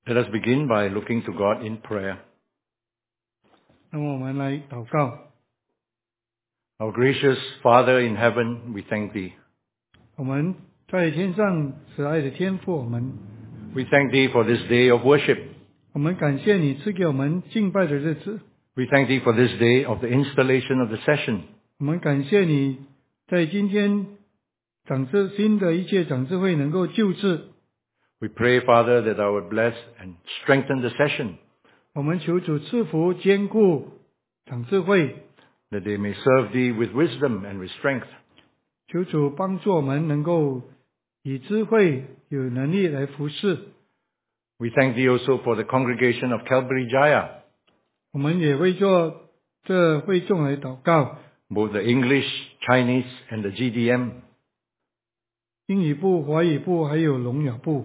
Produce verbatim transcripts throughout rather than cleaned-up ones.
Let us begin by looking to God in prayer. 那么我们来祷告。 Our gracious Father in heaven, we thank Thee. 我们在天上慈爱的天父，我们 We thank Thee for this day of worship. 我们感谢你赐给我们敬拜的日子。 We thank Thee for this day of the installation of the session. 我们感谢你在今天长治新的一切长智会能够救治。 We pray, Father, that Thou would bless and strengthen the session, 我们求主赐福坚固长智会， that they may serve Thee with wisdom and with strength. 求主帮助我们能够以智慧有能力来服侍。 We thank Thee also for the congregation of Calvary Jaya, 我们也为做这会众来祷告， both the English, Chinese, and the G D M. 英语部、华语部还有聋哑部，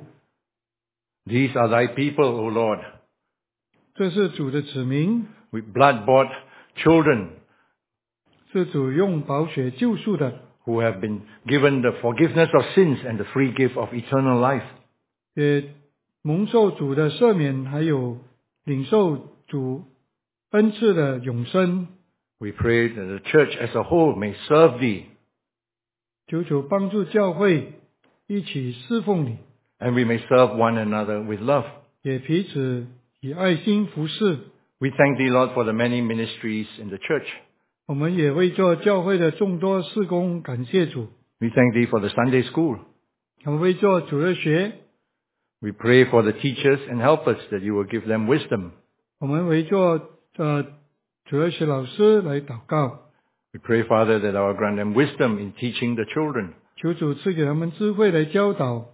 These are Thy people, O Lord, 这是主的子民， with blood-bought children 是主用宝血救赎的， who have been given the forgiveness of sins and the free gift of eternal life. 也蒙受主的赦免，还有领受主恩赐的永生。 We pray that the church as a whole may serve Thee, 求主帮助教会一起侍奉你， and we may serve one another with love. 也彼此以爱心服侍。 We thank Thee, Lord, for the many ministries in the church. 我们也为做教会的众多事工感谢主。 We thank Thee for the Sunday school. 我们为做主日学， We pray for the teachers and helpers that You will give them wisdom. 我们为做呃主日学老师来祷告。 We pray, Father, that Thou will grant them wisdom in teaching the children. 求主赐给他们智慧来教导。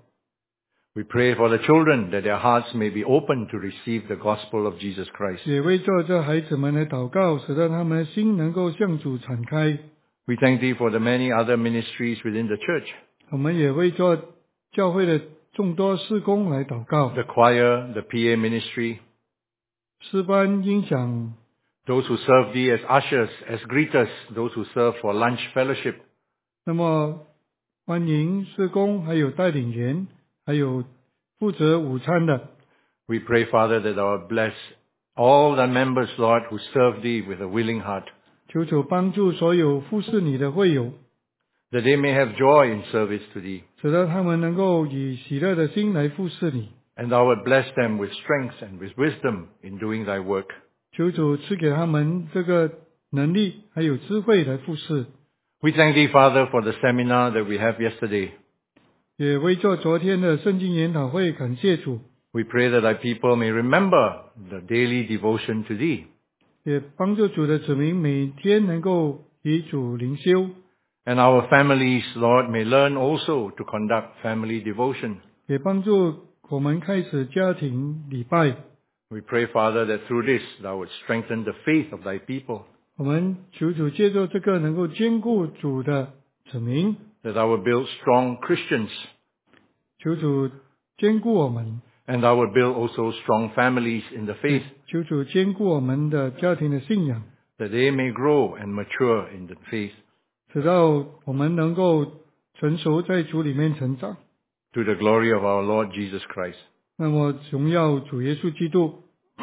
We pray for the children that their hearts may be open to receive the gospel of Jesus Christ. 也为做这孩子们来祷告，使得他们的心能够向主敞开。 We thank Thee for the many other ministries within the church, 我们也为做教会的众多事工来祷告。 the choir, the P A ministry, 诗班、音响， those who serve Thee as ushers, as greeters, those who serve for lunch fellowship. 那么欢迎事工，还有带领员，还有负责午餐的。 We pray, Father, that Thou will bless all the members, Lord, who serve Thee with a willing heart, 求主帮助所有服侍你的会友， that they may have joy in service to Thee, 使得他们能够以喜乐的心来服侍你。 and Thou would bless them with strength and with wisdom in doing Thy work. 求主赐给他们这个能力，还有智慧来服侍。 We thank Thee, Father, for the seminar that we have yesterday. 也为做昨天的圣经研讨会感谢主， We pray that Thy people may remember the daily devotion to Thee, 也帮助主的子民每天能够与主灵修， and our families, Lord, may learn also to conduct family devotion. 也帮助我们开始家庭礼拜。 We pray, Father, that through this Thou would strengthen the faith of Thy people, 我们求主借助这个能够兼顾主的子民， that Thou would build strong Christians, 求主兼顾我们， and Thou would build also strong families in the faith, 求主兼顾我们的家庭的信仰， that they may grow and mature in the faith, 直到我们能够成熟在主里面成长。 to the glory of our Lord Jesus Christ. 那么荣耀主耶稣基督。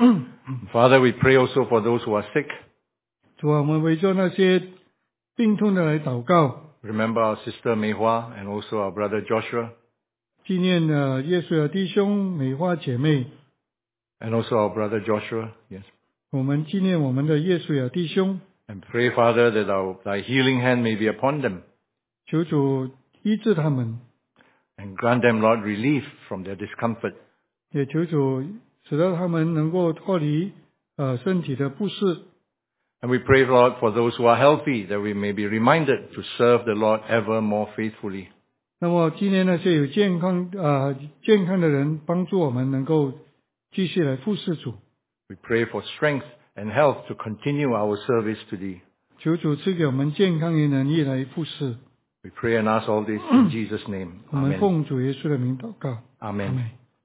Father, we pray also for those who are sick. 主啊，我们为着那些病痛的来祷告， Remember our sister Mei Hua and also our brother Joshua, 纪念了耶稣的弟兄美花姐妹， and also our brother Joshua, yes. 我们纪念我们的耶稣的弟兄， And pray, Father, that our, Thy healing hand may be upon them, 求主医治他们， and grant them, Lord, relief from their discomfort. 也求主使得他们能够脱离呃身体的不适。 And we pray, Lord, for those who are healthy, that we may be reminded to serve the Lord ever more faithfully. 那么纪念那些有健康啊、呃、健康的人，帮助我们能够继续来服侍主。 We pray for strength and health to continue our service to Thee. 求主赐给我们健康的能力来服侍。 We pray and ask all this in Jesus' name. 我们 Amen. 奉主耶稣的名祷告。 Amen.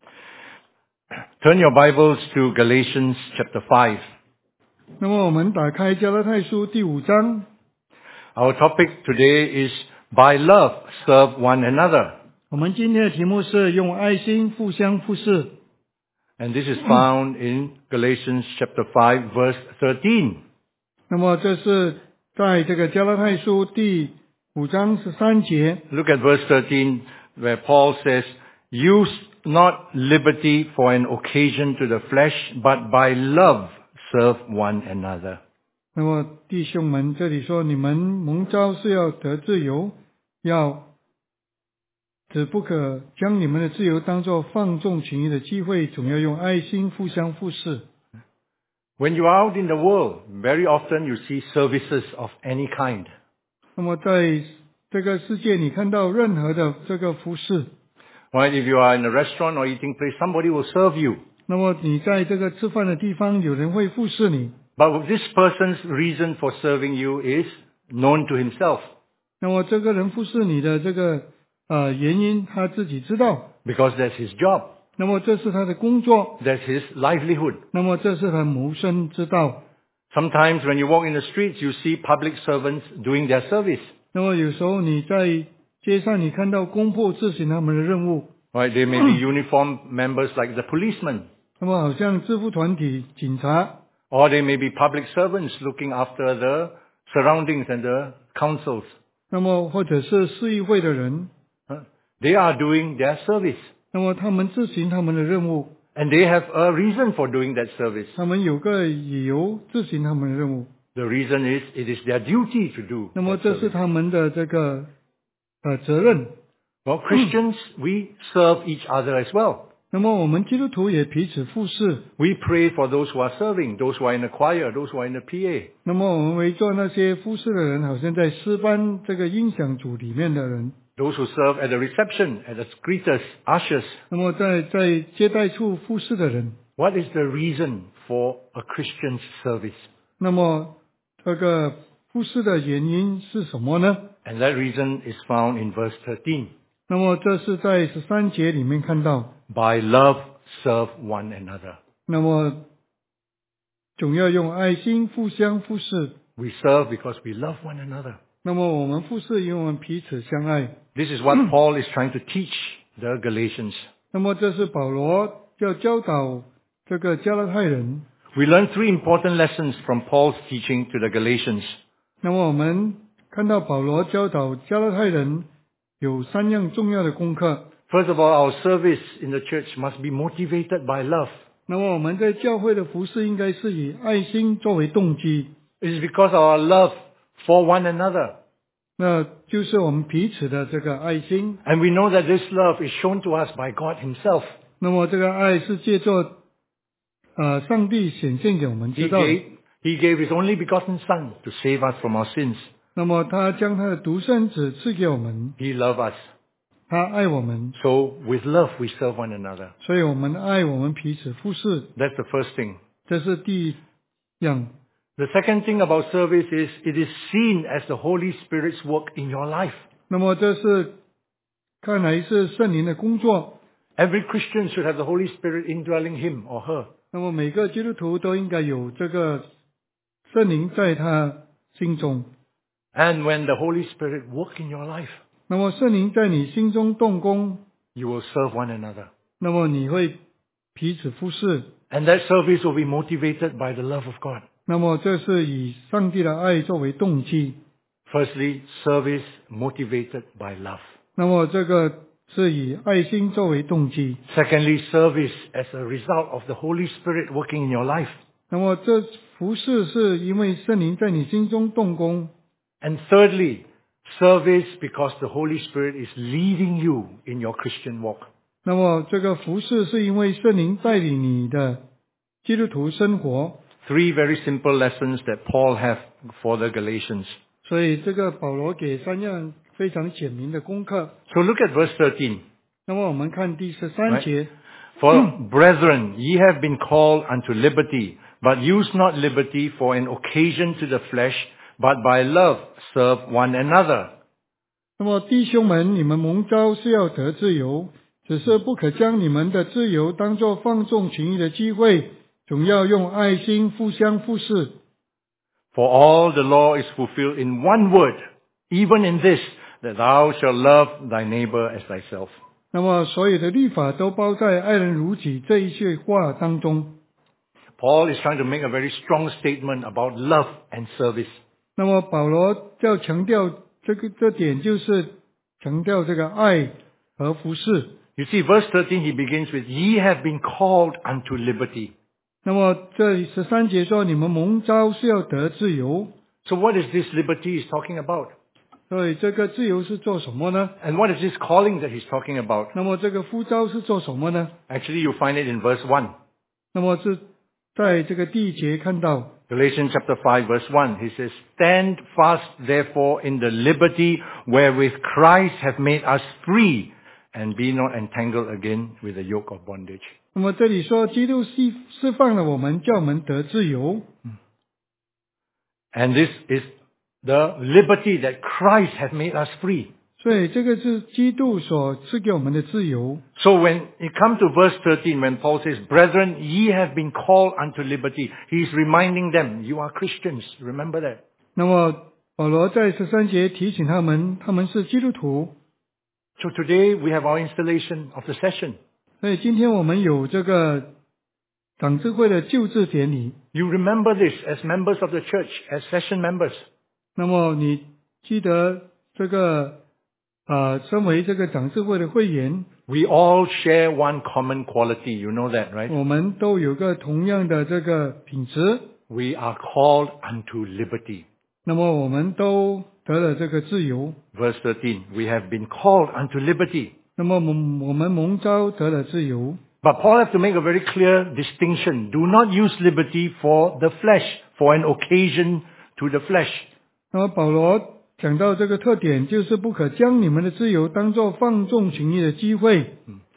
Turn your Bibles to Galatians chapter five. 那么我们打开加拉太书第五章， Our topic today is by love serve one another. 我们今天的题目是用爱心互相服侍。 And this is found in Galatians chapter five, verse thirteen. 那么这是在这个加拉太书第五章十三节。 Look at verse thirteen, where Paul says, "Use not liberty for an occasion to the flesh, but by love serve one another." 那么弟兄们，这里说你们蒙召是要得自由，要只不可将你们的自由当作放纵情欲的机会，总要用爱心互相服侍。 When you are out in the world, very often you see services of any kind. 那么在这个世界，你看到任何的这个服侍， Right? If you are in a restaurant or eating place, somebody will serve you. 那么你在这个吃饭的地方，有人会服侍你。 But this person's reason for serving you is known to himself. 那么这个人服侍你的这个呃原因，他自己知道。 Because that's his job. 那么这是他的工作， That's his livelihood. 那么这是他谋生之道。 Sometimes when you walk in the streets, you see public servants doing their service. 那么有时候你在街上，你看到公仆执行他们的任务。 Right? They may be uniformed members like the policemen. 那么好像制服团体、警察， Or they may be public servants looking after the surroundings and the councils. 那么或者是市议会的人， Huh? They are doing their service. 那么他们执行他们的任务， And they have a reason for doing that service. 他们有个理由执行他们的任务。 The reason is it is their duty to do 那么 that 这是 service. 他们的这个呃责任。 Well, Christians, we serve each other as well. 那么我们基督徒也彼此服侍。 We pray for those who are serving, those who are in the choir, those who are in the P A. 那么我们为做那些服侍的人，好像在诗班这个音响组里面的人。 Those who serve at the reception, at the greeters, ushers. 那么在在接待处服侍的人， What is the reason for a Christian's service? 那么这个服侍的原因是什么呢？ And that reason is found in verse thirteen. 那么这是在十三节里面看到。 By love, serve one another. 那么总要用爱心互相服侍。 We serve because we love one another. 那么我们服侍，因为我们彼此相爱。 This is what Paul is trying to teach the Galatians. 那么这是保罗要教导这个加拉太人。 We learn three important lessons from Paul's teaching to the Galatians. 那么我们看到保罗教导加拉太人有三样重要的功课。 First of all, our service in the church must be motivated by love. 那么我们在教会的服侍应该是以爱心作为动机， It is because of our love for one another. 那就是我们彼此的这个爱心。 And we know that this love is shown to us by God Himself. 那么这个爱是借着呃上帝显现给我们 He 知道的。 gave, he gave His only begotten Son to save us from our sins. 那么他将他的独生子赐给我们， He loved us. 他爱我们， So with love we serve one another. 所以我们爱我们彼此服侍， That's the first thing. 这是第一样。 The second thing about service is it is seen as the Holy Spirit's work in your life. 那么这是看来是圣灵的工作。 Every Christian should have the Holy Spirit indwelling him or her. 那么每个基督徒都应该有这个圣灵在他心中。 And when the Holy Spirit work in your life, 那么圣灵在你心中动工， you will serve one another. 那么你会彼此服侍。 And that service will be motivated by the love of God. 那么这是以上帝的爱作为动机。 Firstly, service motivated by love. 那么这个是以爱心作为动机。 Secondly, service as a result of the Holy Spirit working in your life. 那么这服侍是因为圣灵在你心中动工。 And thirdly, service because the Holy Spirit is leading you in your Christian walk. 那么这个服侍是因为圣灵带领你的基督徒生活。 Three very simple lessons that Paul have for the Galatians. 所以这个保罗给三样非常简明的功课。 So look at verse thirteen. 那么我们看第十三节。 For brethren, ye have been called unto liberty, but use not liberty for an occasion to the flesh, but by love serve one another. 那么弟兄们，你们蒙召是要得自由，只是不可将你们的自由当作放纵情欲的机会，总要用爱心互相服侍。 For all the law is fulfilled in one word, even in this, that thou shalt love thy neighbor as thyself. 那么所有的律法都包在爱人如己这一句话当中。 Paul is trying to make a very strong statement about love and service. 那么保罗要强调这个这点，就是强调这个爱和服侍。 You see, verse thirteen, he begins with, Ye have been called unto liberty. 那么这里十三节说，你们蒙召是要得自由。 So what is this liberty he's talking about? 所以这个自由是做什么呢？ And what is this calling that he's talking about? 那么这个呼召是做什么呢？ Actually, you find it in verse one. 那么是在这个第一节看到。 Galatians chapter five verse one, he says, Stand fast therefore in the liberty wherewith Christ hath made us free, and be not entangled again with the yoke of bondage. 那么这里说，基督释释放了我们，叫我们得自由。 And this is the liberty that Christ hath made us free. 所以这个是基督所赐给我们的自由。 So when you come to verse thirteen, when Paul says, Brethren, ye have been called unto liberty, he is reminding them, you are Christians. Remember that. 那么保罗在十三节提醒他们，他们是基督徒。 So today we have our installation of the session. 所以今天我们有这个长智会的救治典礼。 You remember this as members of the church, as session members. 那么你记得这个呃，身为这个长智会的会员， We all share one common quality. You know that, right? 我们都有个同样的这个品质。 We are called unto liberty. 那么我们都得了这个自由。 Verse thirteen, we have been called unto liberty. 那么我们我们蒙召得了自由。 But Paul has to make a very clear distinction. Do not use liberty for the flesh, for an occasion to the flesh. 那么保罗讲到这个特点，就是不可将你们的自由当作放纵情欲的机会。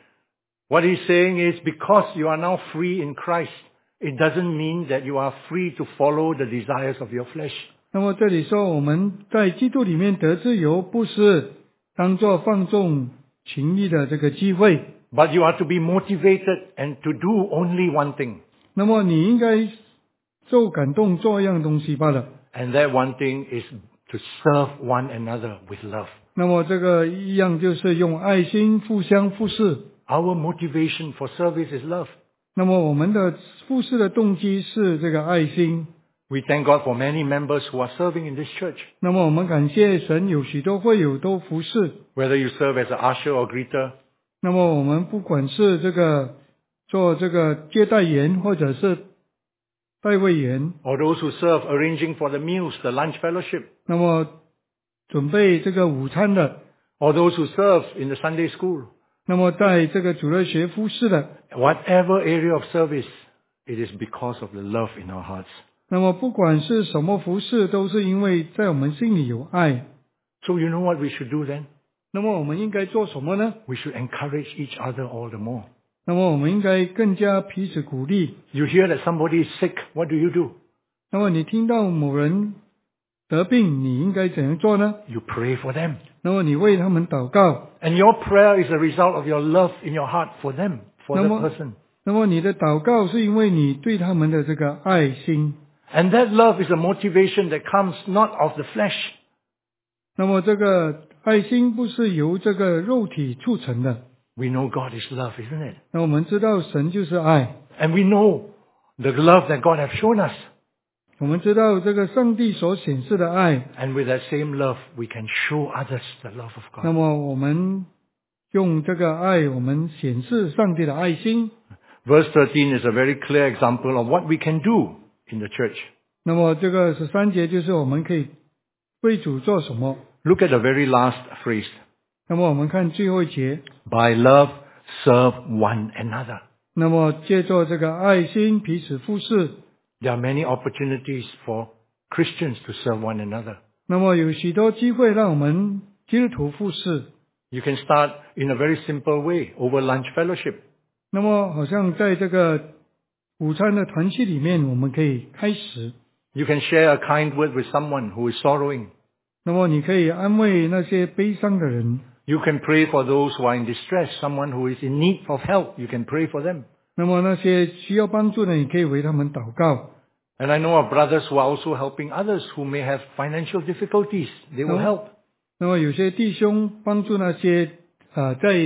What he's saying is, because you are now free in Christ, it doesn't mean that you are free to follow the desires of your flesh. 那么这里说我们在基督里面得自由，不是当作放纵情欲的这个机会。 But you are to be motivated and to do only one thing. 那么你应该受感动做一样东西罢了。 And that one thing is to serve one another with love. 那么这个一样就是用爱心互相服侍。 Our motivation for service is love. 那么我们的服侍的动机是这个爱心。 We thank God for many members who are serving in this church. 那么我们感谢神，有许多会友都服侍。 Whether you serve as an usher or greeter, 那么我们不管是这个做这个接待员，或者是代位员， or those who serve arranging for the meals, the lunch fellowship, 那么准备这个午餐的， or those who serve in the Sunday school, 那么在这个主日学服侍的， whatever area of service, it is because of the love in our hearts. 那么不管是什么服侍，都是因为在我们心里有爱。 So you know what we should do then? 那么我们应该做什么呢？ We should encourage each other all the more. 那么我们应该更加彼此鼓励。 You hear that somebody is sick, what do you do? 那么你听到某人得病，你应该怎样做呢？ You pray for them. 那么你为他们祷告。 And your prayer is a result of your love in your heart for them, for the 那么- person. 那么你的祷告是因为你对他们的这个爱心。 And that love is a motivation that comes not of the flesh. 那么这个爱心不是由这个肉体促成的。 We know God is love, isn't it? 那我们知道神就是爱， And we know the love that God has shown us. 我们知道这个上帝所显示的爱。 And with that same love, we can show others the love of 那 God. 么我们用这个爱，我们显示上帝的爱心。 Verse thirteen is a very clear example of what we can do in the church. 那么这个十三节就是我们可以为主做什么。 Look at the very last phrase. 那么我们看最后一节， By love, serve one another. 那么借着这个爱心彼此服侍。 There are many opportunities for Christians to serve one another. 那么有许多机会让我们基督徒服侍。 You can start in a very simple way, over lunch fellowship. 那么好像在这个午餐的团契里面，我们可以开始。 You can share a kind word with someone who is sorrowing. 那么你可以安慰那些悲伤的人。 You can pray for those who are in distress, someone who is in need of help. You can pray for them. 那么那些需要帮助的，你可以为他们祷告。 And I know of brothers who are also helping others who may have financial difficulties. They will No. help. 那么有些弟兄帮助那些啊、呃在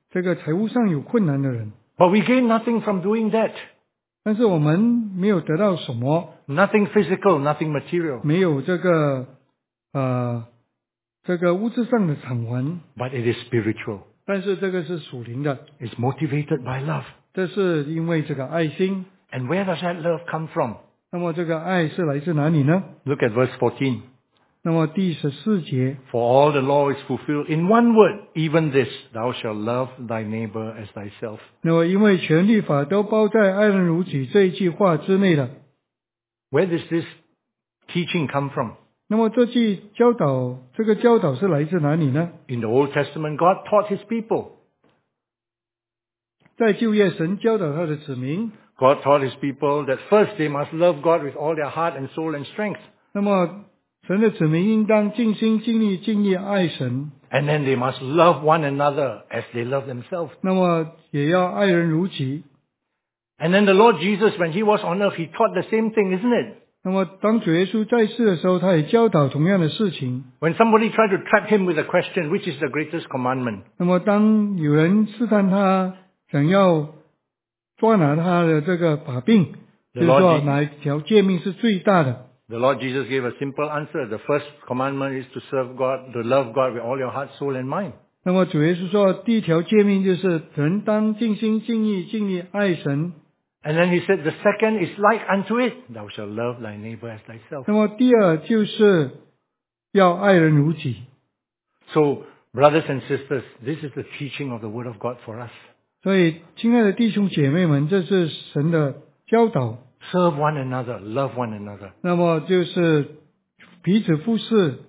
这个财务上有困难的人， But we gain nothing from doing that. 但是我们没有得到什么， Nothing physical, nothing material. 没有这个呃这个物质上的偿还， But it is spiritual. 但是这个是属灵的， It's motivated by love. 这是因为这个爱心。 And where does that love come from? 那么这个爱是来自哪里呢？ Look at verse fourteen. 那么第十四节， For all the law is fulfilled in one word, even this, thou shalt love thy neighbor as thyself. 那么因为全律法都包在爱人如己这一句话之内了。 Where does this teaching come from? 那么这句教导，这个教导是来自哪里呢？ In the Old Testament, God taught his people. 在旧约，神教导他的子民。 God taught his people that first they must love God with all their heart and soul and strength. 那么神的子民应当尽心尽力尽力爱神， And then they must love one another as they love themselves. 那么也要爱人如己。 And then the Lord Jesus, when he was on earth, he taught the same thing, isn't it? 那么当主耶稣在世的时候，他也教导同样的事情。 When somebody tried to trap him with a question, which is the greatest commandment? 那么当有人试探他，想要抓拿他的这个把柄，就是说哪一条诫命是最大的？ The Lord Jesus gave a simple answer. The first commandment is to serve God, to love God with all your heart, soul and mind. 那么主耶稣说，第一条诫命就是人当尽心尽意尽力爱神。 And then he said, the second is like unto it. Thou shalt love thy neighbor as thyself. 那么第二就是要爱人如己。 So, brothers and sisters, this is the teaching of the Word of God for us. 所以，亲爱的弟兄姐妹们，这是神的教导。 Serve one another, love one another. 那么就是彼此服侍。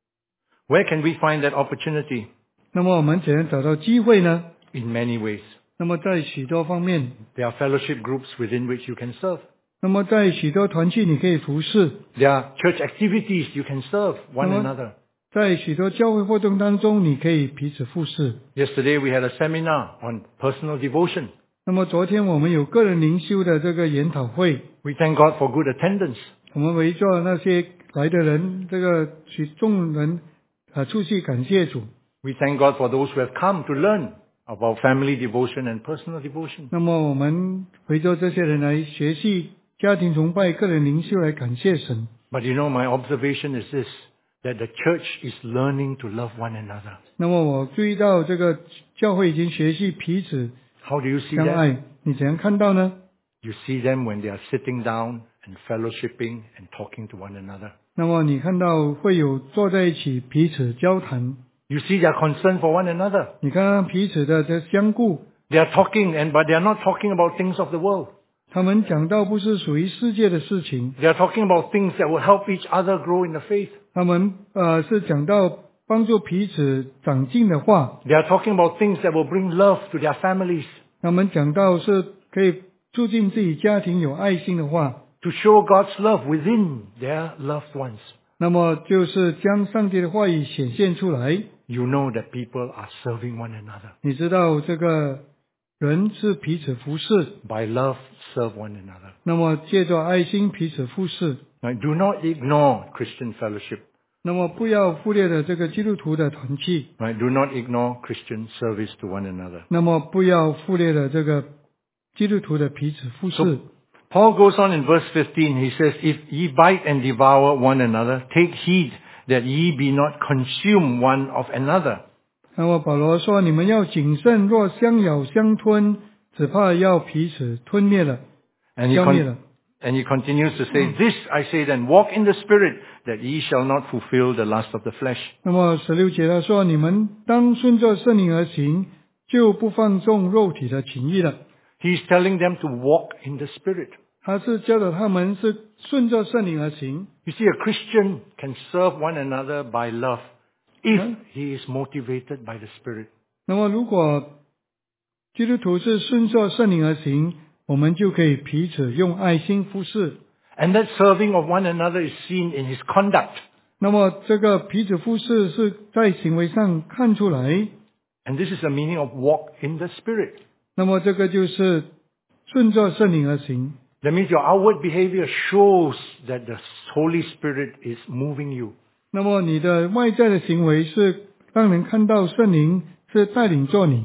Where can we find that opportunity? 那么我们怎样找到机会呢？ In many ways. 那么在许多方面， There are fellowship groups within which you can serve. 那么在许多团契你可以服侍， There are church activities you can serve one Uh-huh. another. 在许多教会活动当中，你可以彼此服侍。 Yesterday we had a seminar on personal devotion. 那么昨天我们有个人灵修的这个研讨会， We thank God for good attendance. 我们围着那些来的人，这个许众人啊，出去感谢主。 We thank God for those who have come to learn about family devotion and personal devotion. 那么我们围着这些人来学习家庭崇拜、个人灵修，来感谢神。 But you know, my observation is this, that the church is learning to love one another. 那么我注意到这个教会已经学习彼此 How do you see 相 that? 爱，你怎样看到呢？ You see them when they are sitting down and fellowshipping and talking to one another. 那么你看到会有坐在一起彼此交谈， You see their concern for one another. 你看到彼此的这相顾， They are talking, and but they are not talking about things of the world. 他们讲到不是属于世界的事情， They are talking about things that will help each other grow in the faith. 他们呃是讲到帮助彼此长进的话， They are talking about things that will bring love to their families, 他们讲到是可以促进自己家庭有爱心的话， to show God's love within their loved ones. 那么就是将上帝的话语显现出来。 You know that people are serving one another. 你知道这个人是彼此服侍， By love, serve one another. 那么借着爱心彼此服侍， Now, do not ignore Christian fellowship. 那么不要忽略了这个基督徒的团契， Right? Do not ignore Christian service to one another. 那么不要忽略了这个基督徒的彼此服侍。 So, Paul goes on in verse fifteen. He says, If ye bite and devour one another, take heed that ye be not consumed one of another. 那么保罗说：“你们要谨慎，若相咬相吞，只怕要彼此吞灭了， And he, 消灭 con- 了。 and he continues to say, This I say then, walk in the Spirit, that ye shall not fulfill the lust of the flesh. ” 那么十六节他说：“你们当顺着圣灵而行，就不放纵肉体的情意了。” He's telling them to walk in the Spirit. 他是教导他们是顺着圣灵而行。 You see, a Christian can serve one another by love if he is motivated by the Spirit. 那么如果基督徒是顺着圣灵而行，我们就可以彼此用爱心服侍。 And that serving of one another is seen in his conduct. 那么这个彼此服侍是在行为上看出来。 And this is the meaning of walk in the Spirit. 那么这个就是顺着圣灵而行。 That means your outward behavior shows that the Holy Spirit is moving you. 那么你的外在的行为是让人看到圣灵是带领着你。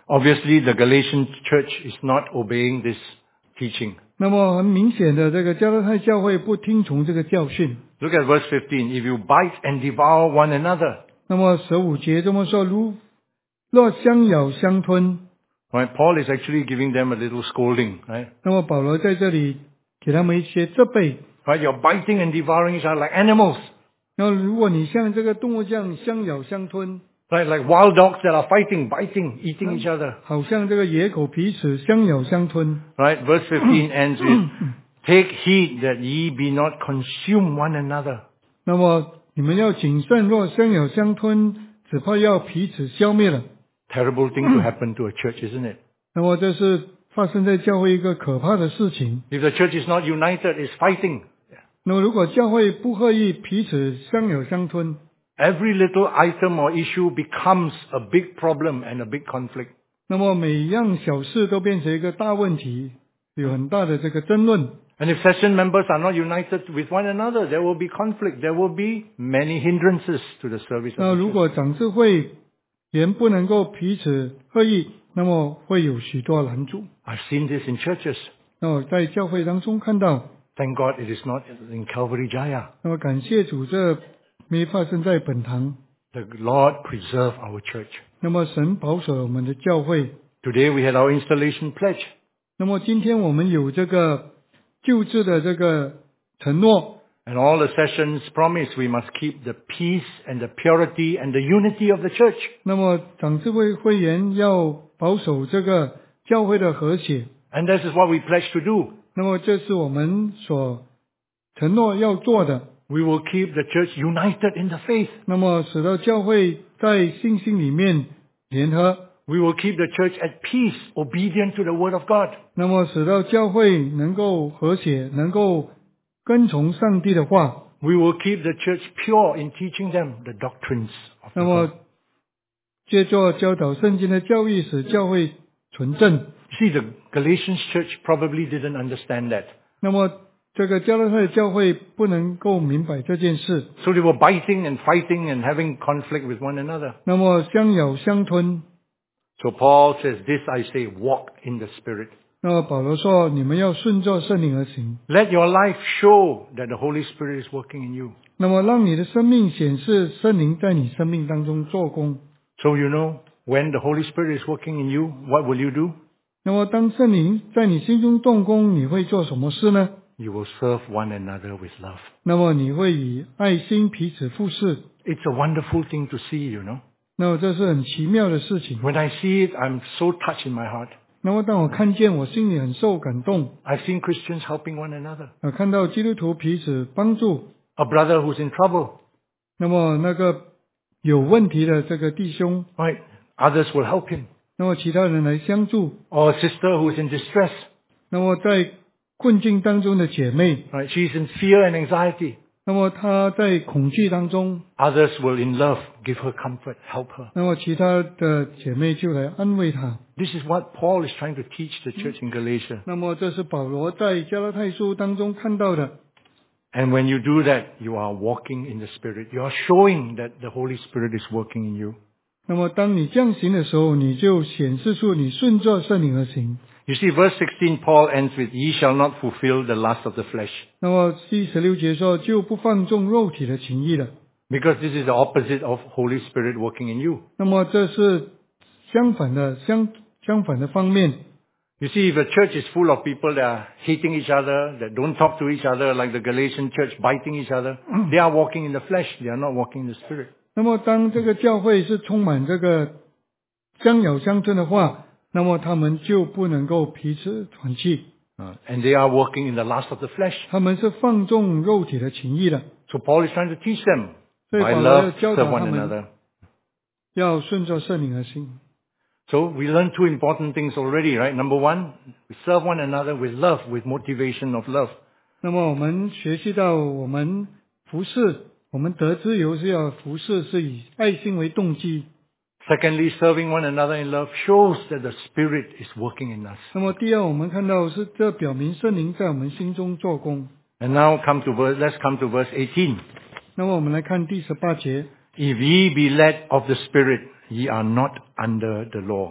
Obviously, the Galatian church is not obeying this teaching. 那么很明显的，这个加拉太教会不听从这个教训。 Look at verse fifteen. If you bite and devour one another. 那么十五节这么说，如若相咬相吞。 Right? Paul is actually giving them a little scolding. Right? 那么保罗在这里给他们一些责备。 Right? You're biting and devouring each other like animals. 然后如果你像这个动物这样相咬相吞， Right? Like wild dogs that are fighting, biting, eating each other. 好像这个野狗彼此相咬相吞。 Right? Verse fifteen ends with, Take heed that ye be not consume one another. 那么你们要谨慎，若相咬相吞，只怕要彼此消灭了。 Terrible thing to happen to a church, isn't it? 那么这是发生在教会一个可怕的事情。 If the church is not united, it's fighting. 那么如果教会不合意，彼此相咬相吞， Every little item or issue becomes a big problem and a big conflict. 那么每一样小事都变成一个大问题，有很大的这个争论。 And if session members are not united with one another, there will be conflict. There will be many hindrances to the service 那 of the 如 church. 果长智会人不能够彼此合意，那么会有许多拦阻。 I've seen this in churches. 那我在教会当中看到， Thank God it is not in Calvary Jaya. 那么感谢主，这没发生在本堂。 The Lord preserve our church. 那么神保守我们的教会。 Today we had our installation pledge. 那么今天我们有这个救治的这个承诺。 And all the sessions promise we must keep the peace and the purity and the unity of the church. 那么长智会会员要保守这个教会的和谐。 And this is what we pledge to do. 那么这是我们所承诺要做的。 We will keep the church united in the faith. 那么使到教会在信心里面联合。 We will keep the church at peace, obedient to the word of God. 那么使到教会能够和谐，能够跟从上帝的话。 We will keep the church pure in teaching them the doctrines of 那 the 么 God. 借着教导圣经的教育，使教会纯正。 See, the Galatians church probably didn't understand that. 那么这个加拉太教会不能够明白这件事， So they were biting and fighting and having conflict with one another. 那么相咬相吞。 So Paul says, this I say, walk in the Spirit. 那么保罗说，你们要顺着圣灵而行。 Let your life show that the Holy Spirit is working in you. 那么让你的生命显示圣灵在你生命当中做工。 So you know, when the Holy Spirit is working in you, what will you do? 那么当圣灵在你心中动工，你会做什么事呢？ You will serve one another with love. 那么你会以爱心彼此服侍。 It's a wonderful thing to see, you know. 那么这是很奇妙的事情。 When I see it, I'm so touched in my heart. 那么当我看见，我心里很受感动。 I've seen Christians helping one another. 我看到基督徒彼此帮助。 A brother who's in trouble, 那么那个有问题的这个弟兄， right? Others will help him. 那么其他人来相助。 Or a sister who's in distress, 那么在困境当中的姐妹， right? She's in fear and anxiety. 那么她在恐惧当中， Others will in love give her comfort, help her. 那么其他的姐妹就来安慰她。 This is what Paul is trying to teach the church in Galatia. 那么这是保罗在加拉太书当中看到的。 And when you do that, you are walking in the Spirit. You are showing that the Holy Spirit is working in you. 那么当你这样行的时候，你就显示出你顺着圣灵而行。 You see, verse sixteen, Paul ends with, Ye shall not fulfill the lust of the flesh. 那么第十六节说，就不放纵肉体的情意了。 Because this is the opposite of Holy Spirit working in you. 那么这是相反的相相反的方面。 You see, if a church is full of people that are hating each other, that don't talk to each other, like the Galatian church biting each other, they are walking in the flesh, they are not walking in the Spirit. 那么当这个教会是充满这个相咬相吞的话，那么他们就不能够彼此团契， Uh, and they are working in the lust of the flesh. 他们是放纵肉体的情意的。 So Paul is trying to teach them, 所以 by 保罗要 love, 教导 serve 他 one 们 another. 要顺着圣灵而行。 So we learned two important things already, right? Number one, we serve one another with love, with motivation of love. 那么我们学习到，我们服侍，我们得自由是要服侍，是以爱心为动机。 Secondly, serving one another in love shows that the Spirit is working in us. 那么第二，我们看到是这表明圣灵在我们心中做工。 And now come to verse, let's come to verse eighteen. 那么我们来看第十八节。 If ye be led of the Spirit, ye are not under the law.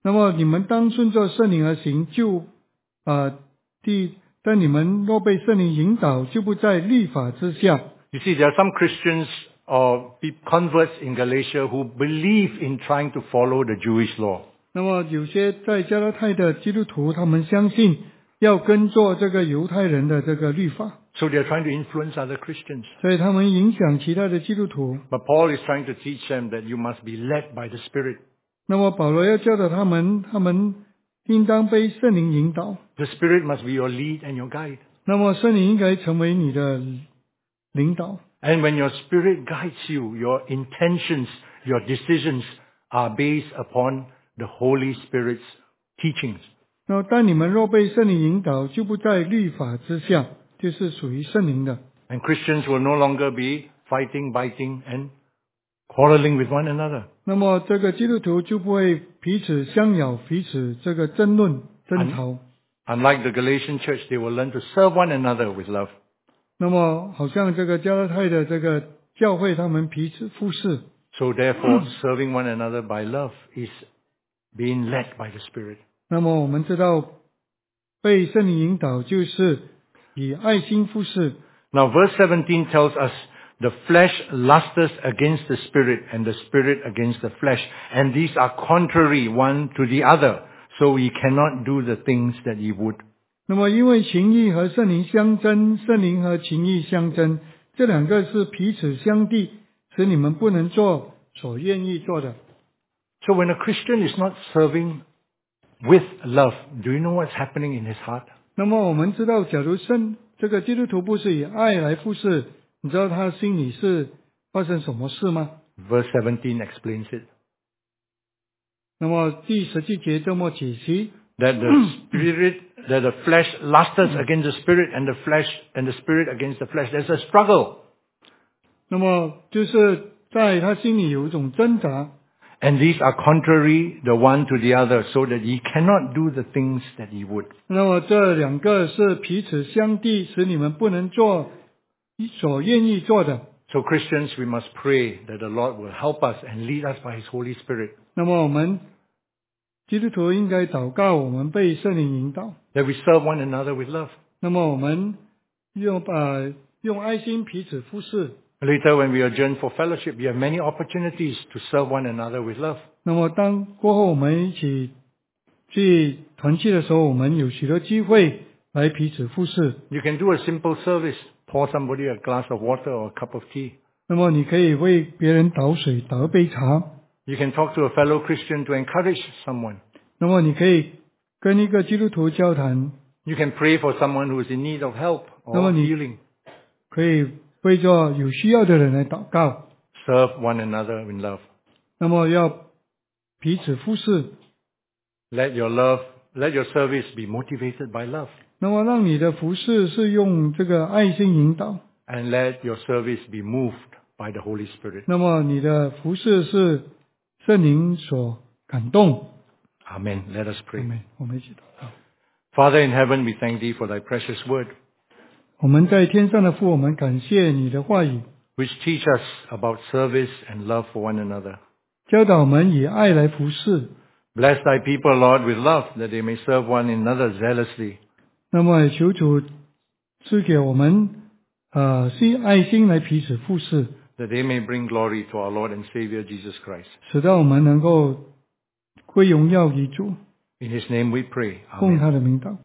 那么你们当顺着圣灵而行，就啊第但你们若被圣灵引导，就不在律法之下。 You see, there are some Christians or converts in Galatia who believe in trying to follow the Jewish law. 那么有些在加拉太的基督徒，他们相信要跟做这个犹太人的这个律法， So they are trying to influence other Christians. 所以他们影响其他的基督徒。 But Paul is trying to teach them that you must be led by the Spirit. 那么保罗要教导他们，他们应当被圣灵引导。 The Spirit must be your lead and your guide. 那么圣灵应该成为你的领导。 And when your Spirit guides you, your intentions, your decisions are based upon the Holy Spirit's teachings. 那么当你们若被圣灵引导，就不在律法之下，就是属于圣灵的。 And Christians will no longer be fighting, biting, and quarreling with one another. 那么这个基督徒就不会彼此相咬，彼此这个争论争吵。 Unlike the Galatian church, they will learn to serve one another with love. 那么好像这个加拉太的这个教会，他们彼此服侍。 So therefore, serving one another by love is being led by the Spirit. 那么我们知道，被圣灵引导就是以爱心服侍。 Now verse seventeen tells us, the flesh lusteth against the Spirit, and the Spirit against the flesh. And these are contrary one to the other, so we cannot do the things that ye would. 那么因为情意和圣灵相争，圣灵和情意相争，这两个是彼此相敌，使你们不能做所愿意做的。 So when a Christian is not serving with love, do you know what's happening in his heart? 那么我们知道，假如圣这个基督徒不是以爱来服侍，你知道他心里是发生什么事吗？ Verse seventeen explains it. 那么第十七节这么解析， That the spirit, that the flesh lusteth against the Spirit, and the flesh, and the Spirit against the flesh. There's a struggle. 那么就是在他心里有一种挣扎。 And these are contrary the one to the other, so that ye cannot do the things that ye would. 那么这两个是彼此相敌，使你们不能做所愿意做的。 So Christians, we must pray that the Lord will help us and lead us by His Holy Spirit. 那么我们基督徒应该祷告，我们被圣灵引导。 That we serve one another with love. 那么我们用呃用爱心彼此服侍。 Later when we adjourn for fellowship, we have many opportunities to serve one another with love. 那么当过后我们一起去团契的时候，我们有许多机会来彼此服侍。 You can do a simple service. Pour somebody a glass of water or a cup of tea. 那么你可以为别人倒水，倒一杯茶。 You can talk to a fellow Christian to encourage someone. 那么你可以跟一个基督徒交谈， You can pray for someone who is in need of help 那么 or 你 healing. 可以为着有需要的人来祷告。 Serve one another in love. 那么要彼此服侍， Let your love, let your service be motivated by love. 那么让你的服侍是用这个爱心引导， And let your service be moved by the Holy Spirit. 那么你的服侍是圣灵所感动。 Amen. Let us 我 pray. 们我们一起祷告。 Father in heaven, we thank thee for thy precious word, 我们在天上的父，我们感谢你的话语， which teach us about service and love for one another. 教导我们以爱来服侍。 Bless thy people, Lord, with love, that they may serve one another zealously. 那么求主赐给我们呃是爱心来彼此服侍， that they may bring glory to our Lord and Savior Jesus Christ. 使到我们能够归荣耀于主， In his name we pray. 奉 Amen. 他的名祷。